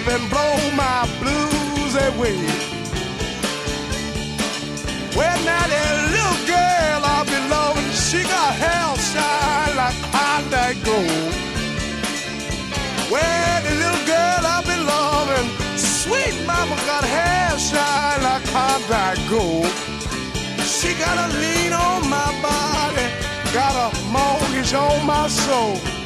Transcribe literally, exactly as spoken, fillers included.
up and blow my blues away. Well, now that little girl I be loving, she got hair shine like Klondike gold. Well, the little girl I be loving, sweet mama got hair shine like Klondike gold. She got a lean on my body, got a mortgage on my soul.